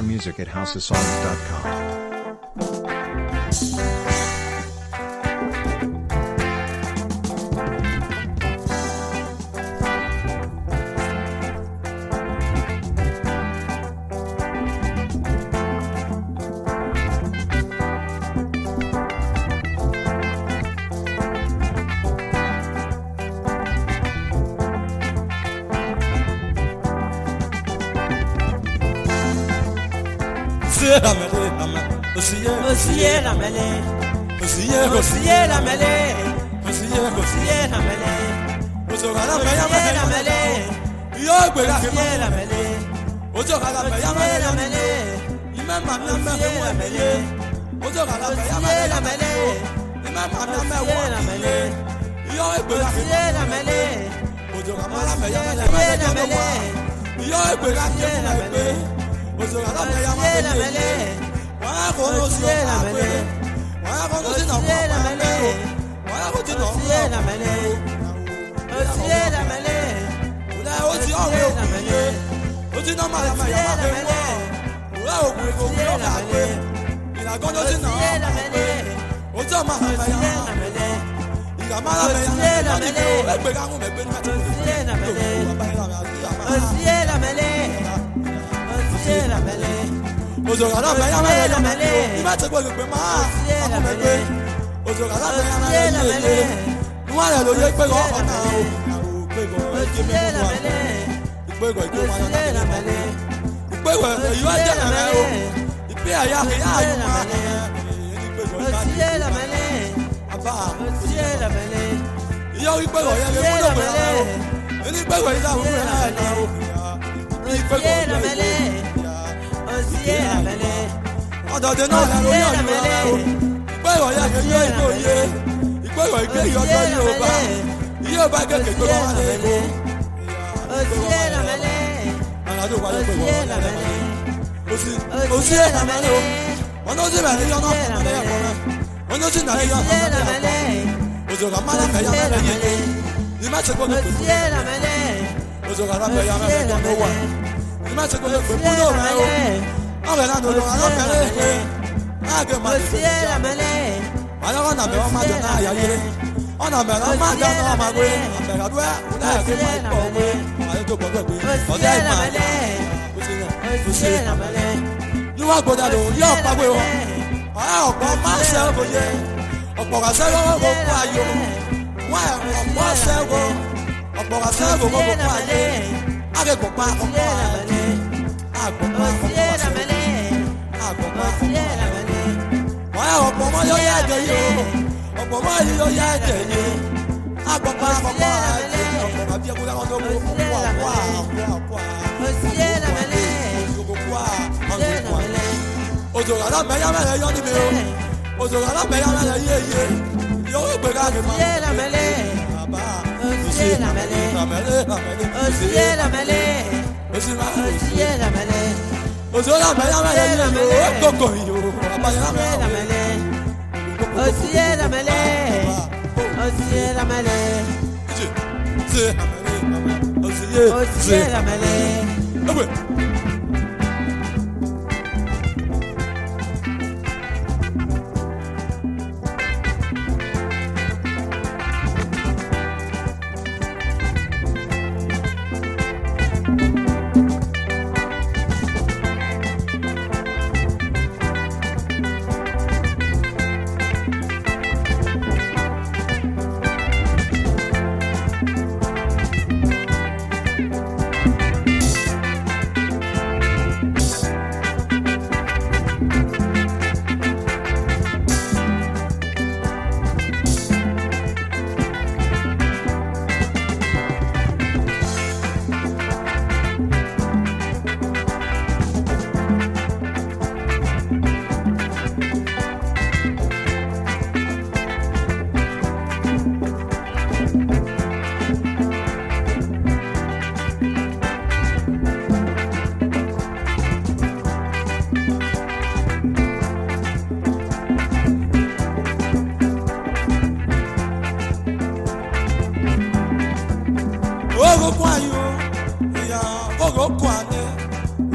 More music at housesongs.com.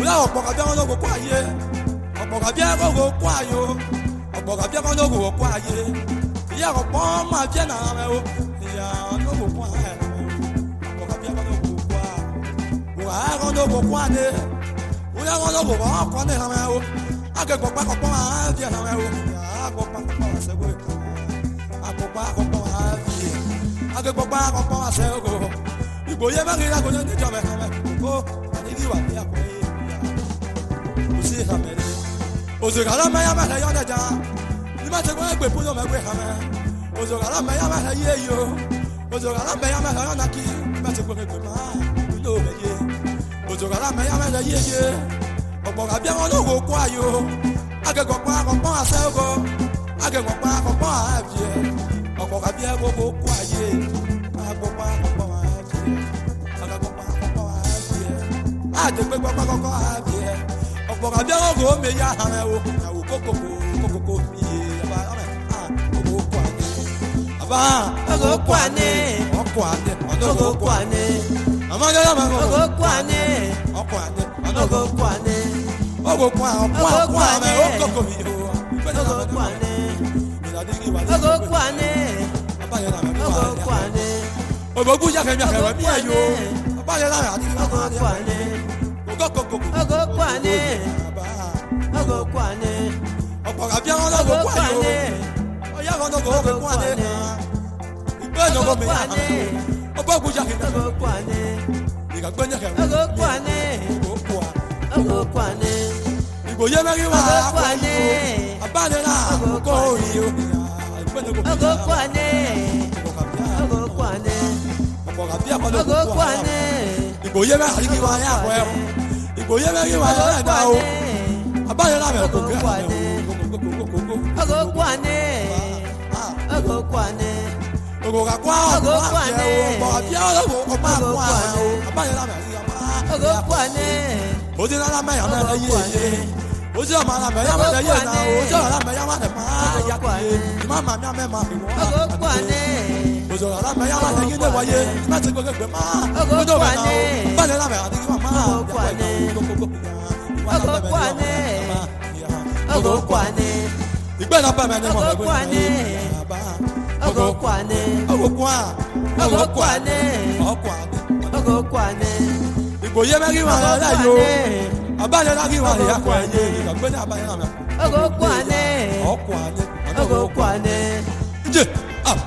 Oya ọ̀pọ̀ka bí ọmọ kó ayé. Ọ̀pọ̀ka bí ọmọ kó ayé. Ọ̀pọ̀ka bí ọmọ kó ayé. Ìyá ọ̀pọ̀ máa jẹ́ náà rẹ̀ o. Ìyá ọmọ kó ayé. Ọ̀pọ̀ka bí ọmọ kó ayé. Wà á kọ́ ọmọ kó ayé. Oya ọmọ kó ọkọ̀ ní rẹ̀ o. Akẹ́kọ̀ọ́ pákọ̀pọ̀ máa jẹ́ rẹ̀ o. Akẹ́kọ̀ọ́ pákọ̀pọ̀ máa ṣẹ́gun ìkọ̀. Akẹ́kọ̀ọ́ pákọ̀pọ̀ máa jẹ́. Akẹ́kọ̀ọ́ pákọ̀pọ̀ máa ṣẹ́gun. Ìgbòye mẹ́rin lágbóyè níjọba ẹ̀ka mẹ́kọ̀ọ́. Àníkíwà ní àpò yìí. Òsì ìhàmẹ́lẹ́. Òsèkàlà mẹ́yà mẹ́lẹ́ yọ̀ nẹ́jà. Ní má ti gbọ́ ẹgbẹ́ fún yọ̀mọ̀ ẹgbẹ́ ìhàmẹ́. Òsèkàlà mẹ́yà mẹ́lẹ́ yé yó. Òsèkàlà mẹ́yà mẹ́lẹ́ yọ̀ nàkí. Ní má ti gbọ́ ẹgbẹ́ máa ló mẹ́yẹ. Òsèkàlà mẹ́yà mẹ́lẹ́ yé yé. Ọ̀pọ̀ka bí ẹ̀wọ̀n ló wò kó ayò. Akẹ́kọ̀ọ́ pa akọ̀pọ̀ àṣẹ́kọ̀. Akẹ́kọ̀ọ́ pa akọ̀pọ̀ àbíẹ̀. Ọ̀pọ̀ka bí ẹ̀wọ̀n kó kó ayé. Akẹ́kọ̀ọ́ pa akọ̀pọ̀ àbíẹ̀. Akẹ́kọ̀ọ́ pa akọ̀pọ̀ àbíẹ̀. Àjẹgbẹ́ gbọ́ pákọ̀kọ̀ àbíẹ̀. Ọ̀pọ̀ka bí ẹ̀wọ̀n kó méjì àhàrẹ̀ o. Àwò kókòkò miye. Àbá ọ̀kọ̀ kó àné. Àbá Ogo kwane, ọkọ̀ àné. ogo kwane, Àmọ́jọ́ yọ̀ mẹ́kọ̀ọ́. ogo kwane, Ọkọ̀ àné. ogo kwane, Ogo kwa ọkọ̀ àmẹ́ ọkọ̀ mi o. ogo kwane, Ìdádìgì wà ní ogo kwane, Abáyé náà mẹ́kọ̀ọ́ ogo wà ní. kwane, Ògbógún jákèjì àkẹ́wẹ́ bí ẹ̀yọ́. Abáyé náà àdìgì wà ogo ní. kwane, Ògókòkò. ogo kwane, Àbá. ogo kwane, Ọ̀pọ̀ kàbí ẹ̀wọ̀n lọ́gọ̀ ogo kó àyò. kwane, Ọ̀yá ẹ̀wọ̀n lọ́gọ̀ ó kó àdé. Ìgbẹ́ ìjọba mi yà hàn. Ògbógún jákèjì. ogo kwane, Ìgbàgbé nyẹ̀kẹ̀. ogo kwane, Ògbókò à. ogo kwane, Ìgbòye mẹ́rin wà. ogo kwane, Abáyé náà kó òyì o. ogo kwane, ogo kwane, Ọ̀pọ̀ kàbí ẹ̀wọ̀n ogo lọ́gọ̀ kó àyò. kwane, Ìgbòye mẹ́rin àdìgì wà ní àpò ẹ̀rọ. Ìgbòye mẹ́rin wà ní ogo ẹ̀dá o. kwane, Abáyé náà mẹ́rin kò ogo gẹ́ kwane, ogo kwane, ogo kwane, Ogo kakwa Ogo kwane. Ogo abia ogo ọpa Ogo akwa kwane. Abáyé náà mẹ́rin yà ogo kwane, Ozi náà mẹ́yà mẹ́rin yé yé. Ozi ọmọ náà mẹ́yà Ogo mẹ́rin yé náà. kwane. Ozi ọ̀rọ̀ náà mẹ́yà mẹ́rin máa Ogo yà kwane. kúyè. Ìmá màmí àmẹ́mà ìwọ̀n. ogo kwane, Ozi ọ̀rọ̀ náà mẹ́yà mẹ́rin yé wáyé. Ìmá ti gbogbo ẹgbẹ́ máa. Ogo Ojo bẹ̀ náà o. kwane. Abáyé náà mẹ́rin àdìgí wà máa. Ogo kwane. Ogo kwane. ogo kwane, Ìgbẹ́ náà bẹ̀ mẹ́rin mọ̀ Ogo ẹgbẹ́ kwane. ogo kwane, Ogo kwa. Ogo kwane. Ọkọ̀ àdé. ogo kwane, Ìgbòye mẹ́rin wà ogo lẹ́yìn o. kwane, Abáyé náà kí wà ní akọ ẹ̀yẹ. Ìgbàgbé ní abáyé náà mẹ́rin. ogo kwane, Ọkọ̀ àdé. ogo kwane, Ǹjẹ́ ah.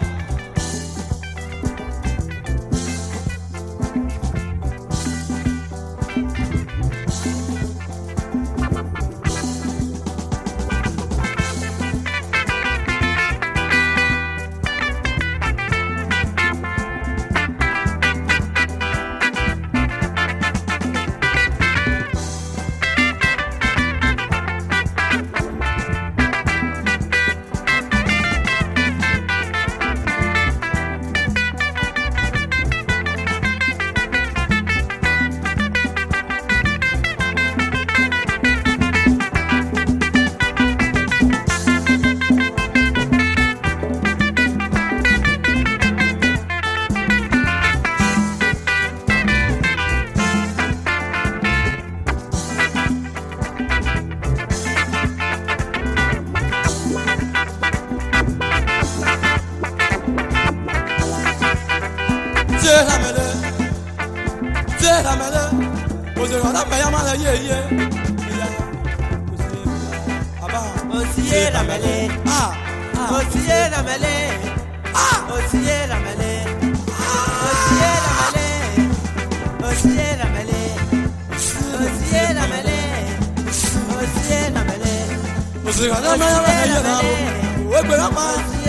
Osiye ramele, osiye ramele, osiye ramele, osiye ramele, osiye ramele, osiye ramele, osiye ramele. Osiye ramele, wegbe rama,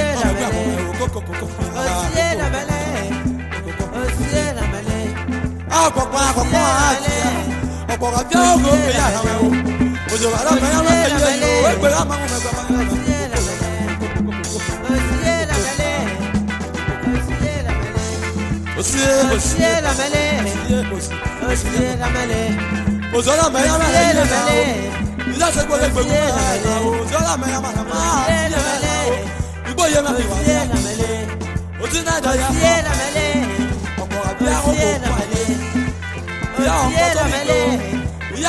osiye ramele, osiye ramele. Àpọ̀pọ̀ àti ọ̀pọ̀ àti ọ̀gọ̀ òkè yà hàn o. Òjò àrà mẹ́yà mẹ́yà yẹ yìí o, wegbe rama mo mẹ́gbẹ́ mẹ́gbẹ́ mẹ́gbẹ́. Osiye ramele, osiye ramele, osiye ramele, osiye ramele. Òjò àrà mẹ́yà mẹ́yà yẹ yìí o. Ilé ẹsẹ̀ gbọ́dọ̀ gbẹ̀gbẹ̀ mẹ́yà o. Òjò àrà mẹ́yà mẹ́yà mẹ́yà o. Igbó yẹ mẹ́yà wà Osiye ramele, òtí náà dà yà osiye ramele, ọ̀pọ̀ àti osiye ọ̀gọ̀ ramele, ìyá osiye ọ̀pọ̀ tó ní ramele, ìyá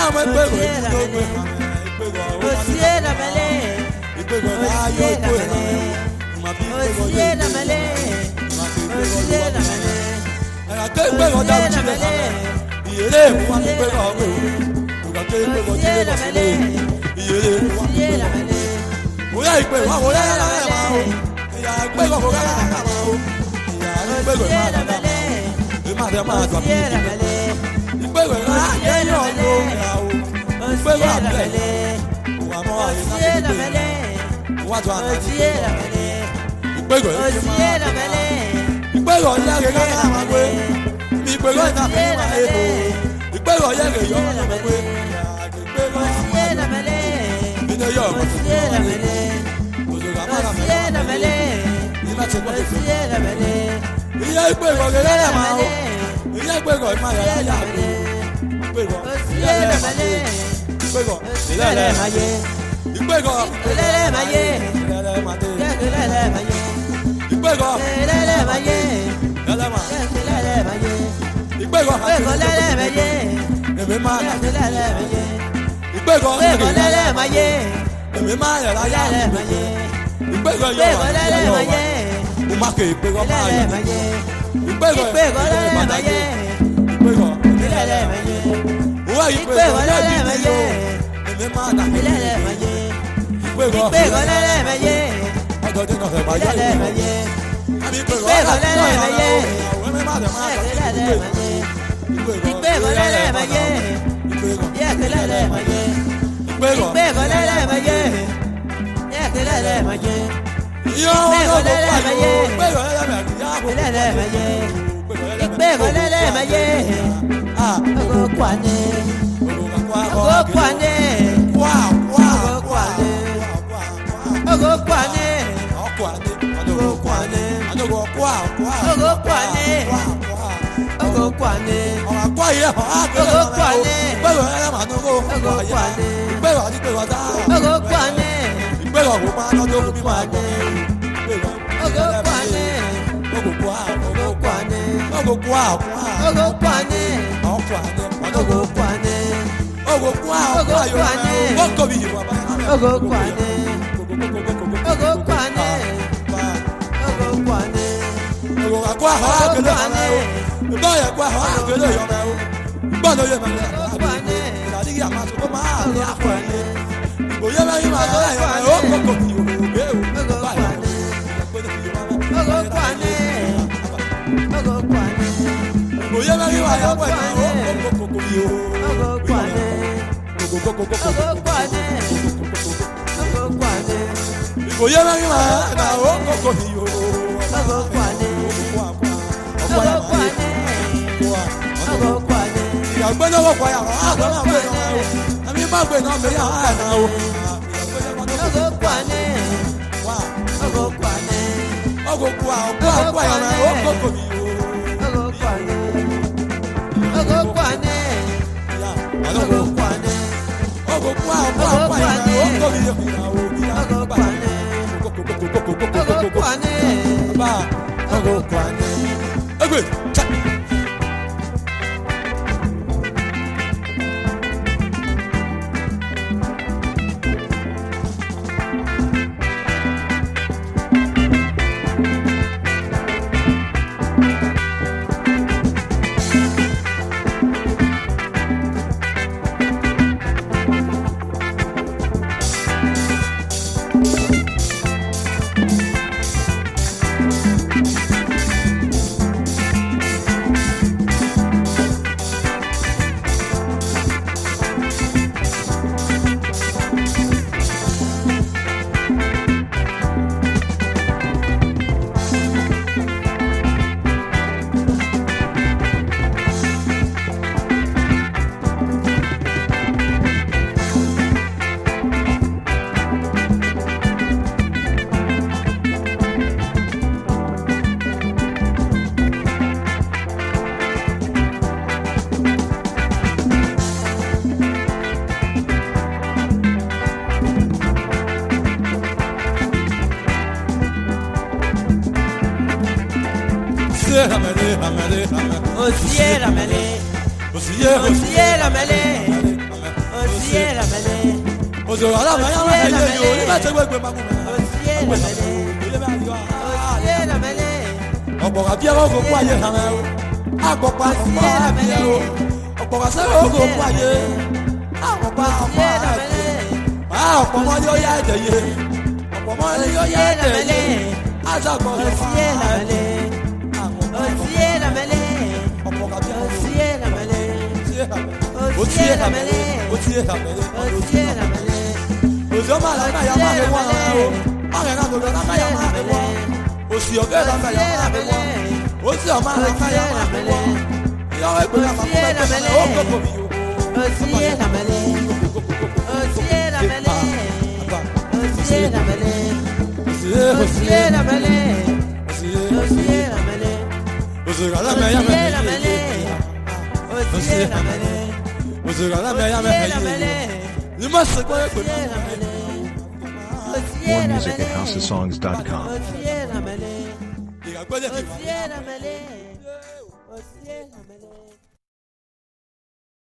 Osiye la mêlée. Osier la mêlée. Osier la mêlée. Ni ma te gbe ma ku. Osier la mêlée. Osier la mêlée. Ọ̀pọ̀ àbí ẹ̀rọ kò kó ayé hàn ẹ́ o. Àgbọ̀pá ọ̀pọ̀ àbí ẹ̀ o. Ọ̀pọ̀ àṣẹ́rò kò kó ayé. Àgbọ̀pá ọ̀pọ̀ àbí ẹ̀. Ọ̀pọ̀ mọ́ ni ó yá ẹ̀jẹ̀ yé. Ọ̀pọ̀ mọ́ ni ó yá ẹ̀jẹ̀ yé. Àṣàkọ̀ Osier la mêlée. Osier la mêlée. ọ̀pọ̀ àbí ẹ̀rọ. Osier la mêlée. Osier la mêlée. Osier la mêlée. Osier la mêlée. Osier ma la ma ya ma le wa o. Ma ga na do na ma ya ma le wa. Osier ọ̀gá la ma ya ma le wa. Osier ma la ma ya ma le wa. Ya e gbe la ma ko be o ko ko bi o. Osier la mêlée. Osier la mêlée. Osier la mêlée. Osier la mêlée. Osier la mêlée. Osier la ma ya ma Osier la mêlée. Osier la mêlée. Osier la ma ya ma Ni ma se ko e gbe Osier la mêlée. More music at housesongs.com. Osier la mêlée. Ìgbàgbọ́dẹ̀ fi wà. Osier la mêlée. Osier la mêlée.